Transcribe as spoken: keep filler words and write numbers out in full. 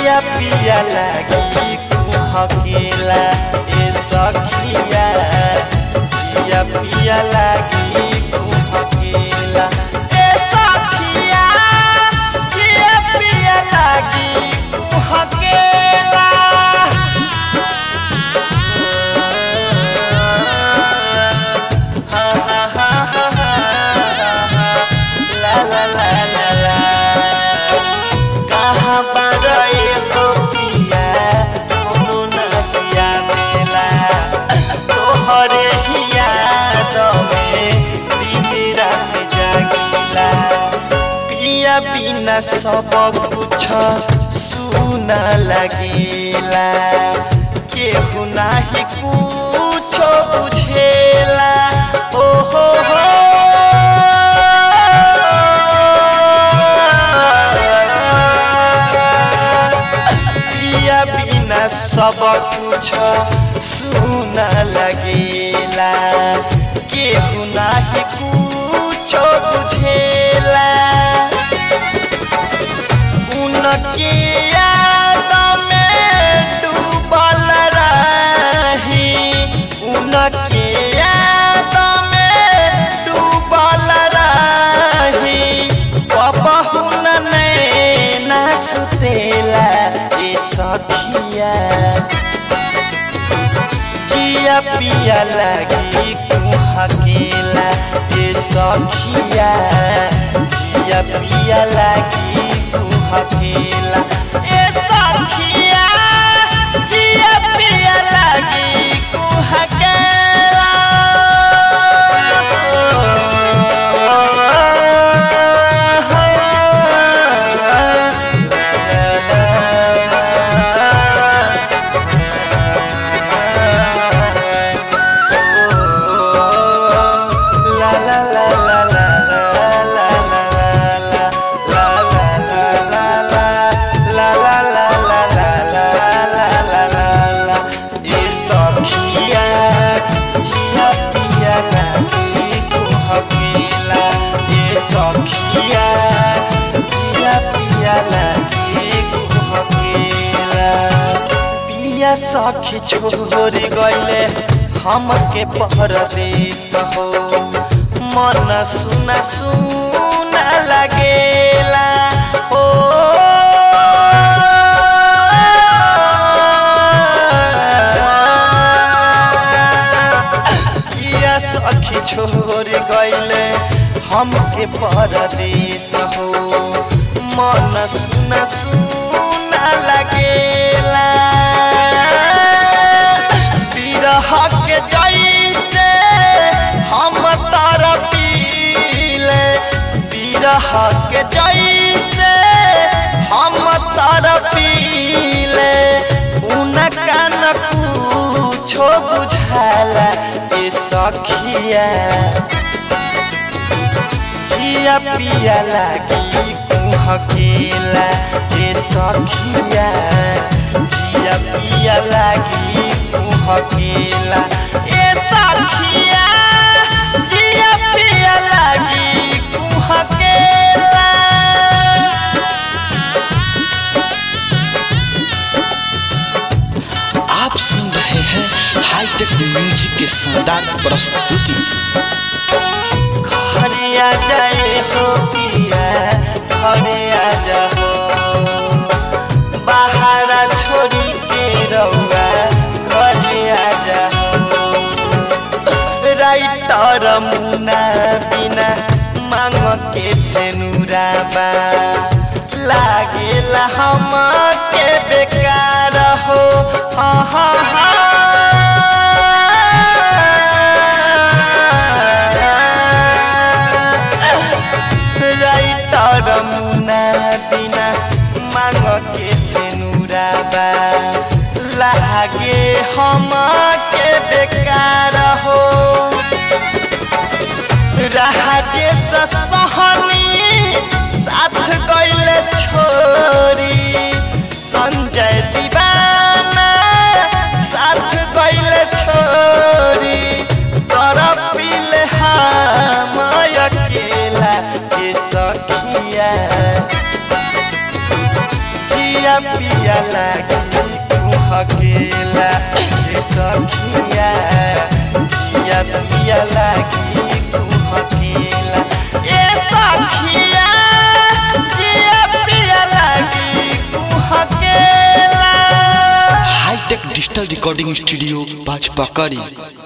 पिया पिया लागी कुहकेला ए सखिया पिया पिया लागी कुहकेला ए सखिया पिया पिया लागी कुहकेला बिना सब कुछ सुना लगेला केहू नाही कुछ बुझेला ओ हो हो पिया बिना सब कुछ सुना लगेला केहू नाही कुछ बुझेला उनकी याद में डूबल रही उनकी याद में डूबल रही कबहू नैना सुतेला ए सखिया जिया पिया लागी कुहकेला ए सखिया जिया पिया लागी कुहकेला ए सखिया जिया पिया लागी कुहकेला सखी छोड़ गईले हमके परदेश हो मन सुना सुना लगेला ओ या सखी छोड़ गईले हमके परदेश हो मन सुना सुना लगेला के जैसे हम तारा पीले बिरह के जैसे हम तारा पीले उनका न कुछो बुझाला ए सखिया जिया पिया लागी कुहकेला ए सखिया जिया पिया लागी कुहकेला ए सखिया जिया पिया लागी कुहकेला। आप सुन रहे हैं हाईटेक म्यूजिक के शानदार प्रस्तुति। घरे आ जाए हो पिया घरे आ जाओ बाहर छोड़ी के रउआ घरे आ जाओ राइटर मुना बिना मांग के सेनुराबा लागेला हम के बेकार हो आहा हा राइटर मुना बिना मांग के सेनुराबा लागे हम के बेकार हो राजेश सहनी साथ गइले छोरी संजय दीवाना साथ गइले छोरी तरपिले हम अकेला ए सखिया जिया पिया लागी कुहकेला ए सखिया जिया पिया लागी कुहकेला ए सखिया जिया पिया लागी कुहकेला। Hi tech digital recording studio बाजपकड़ी।